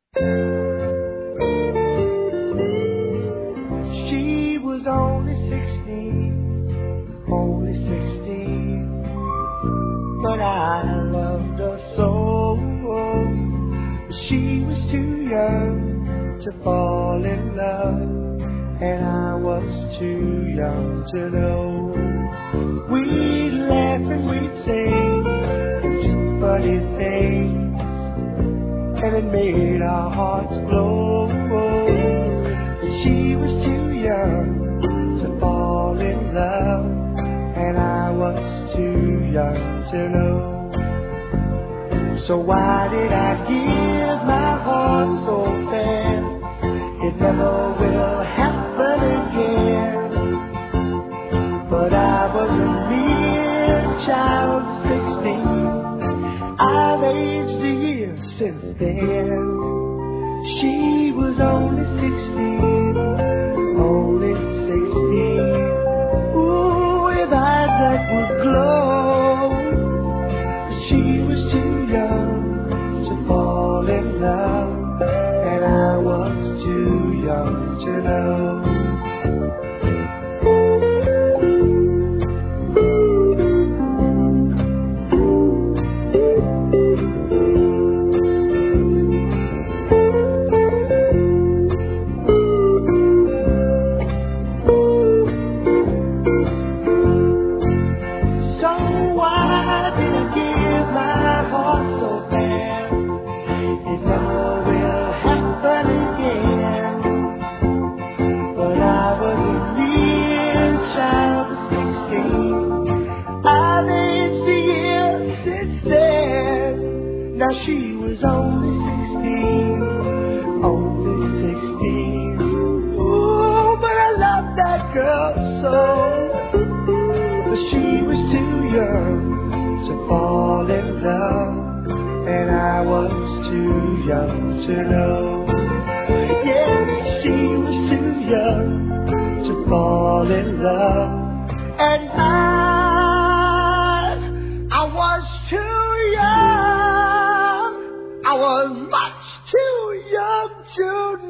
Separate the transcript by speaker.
Speaker 1: She was only 16, only 16, but I loved her so. She was too young to fall in love, and I was too young to know. We'd laugh and we'd sing, just funny things, and it made our hearts glow. She was too young to fall in love, and I was too young to know. So why did I give my heart so fast? It never will happen again. But I was a mere child, 16. I've aged a year since then. She was only 16, only 16. Ooh, with eyes that would glow. She was too young to fall in love, and I was too young to know. Now she was only 16, only 16. Ooh, but I love that girl so. But she was too young to fall in love, and I was too young to know. Yeah, she was too young to fall in love, and I was too young. I was much too young to